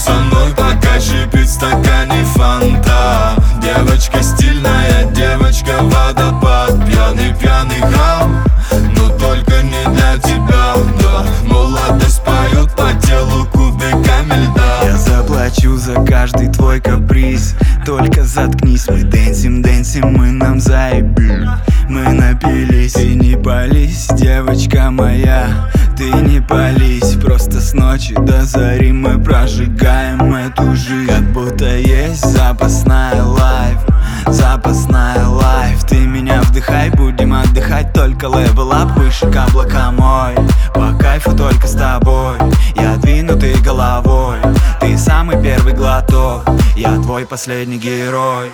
со мной, пока шипит в стакане фанта. Девочка стильная, девочка водопад. Пьяный хам, но только не для тебя, да. Молодость поет по телу кубиками льда. Я заплачу за каждый твой каприз, только заткнись. Мы дэнсим, мы нам заебем. Мы напились, ты не пались, девочка моя. Ты не пались, просто с ночи до зари мы прожигаем эту жизнь. Как будто есть запасная лайф, запасная лайф. Ты меня вдыхай, будем отдыхать, только левел ап выше каблука мой. По кайфу только с тобой, я двинутый головой. Ты самый первый глоток, я твой последний герой.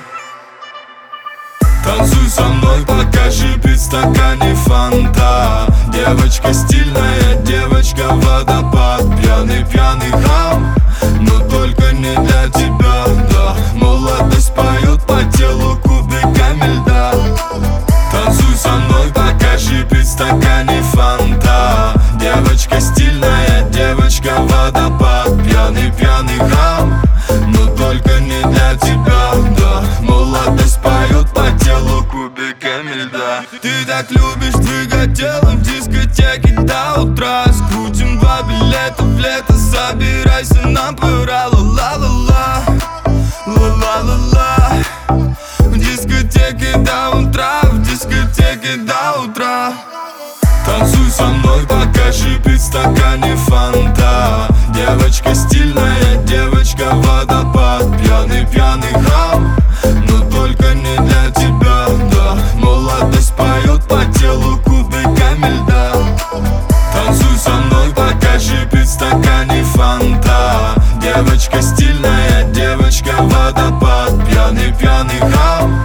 Танцуй со мной, пока шипит в стакане фанта. Девочка стильная, девочка водопад. Пьяный хам, но только не для тебя, да. Молодость поет по телу кубиками льда. Танцуй со мной, пока шипит в стакане фанта. Девочка стильная, девочка водопад. Пьяный хам, но только не для тебя, да. Молодость поет по телу кубиками льда. Ты так любишь двигать телом в дискотеке до утра. Скрутим 2 билета в лето, собирайся, нам пора. Ла-ла-ла-ла, ла-ла-ла-ла. В дискотеке до утра, в дискотеке до утра. Танцуй со мной, пока шипит в стакане фанта. Девочка стильная, девочка водопад. Пьяный хам, но только не для тебя, да. Молодость поет по телу кубиками льда. Танцуй со мной, пока шипит в стакане фанта. Девочка стильная, девочка водопад. Пьяный хам,